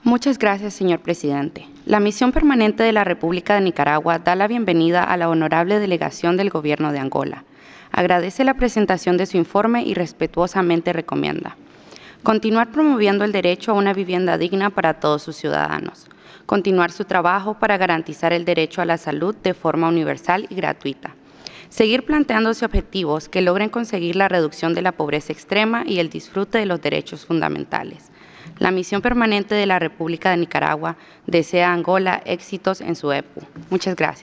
Muchas gracias, señor presidente. La Misión Permanente de la República de Nicaragua da la bienvenida a la honorable delegación del Gobierno de Angola. Agradece la presentación de su informe y respetuosamente recomienda continuar promoviendo el derecho a una vivienda digna para todos sus ciudadanos, continuar su trabajo para garantizar el derecho a la salud de forma universal y gratuita, seguir planteándose objetivos que logren conseguir la reducción de la pobreza extrema y el disfrute de los derechos fundamentales. La Misión Permanente de la República de Nicaragua desea a Angola éxitos en su EPU. Muchas gracias.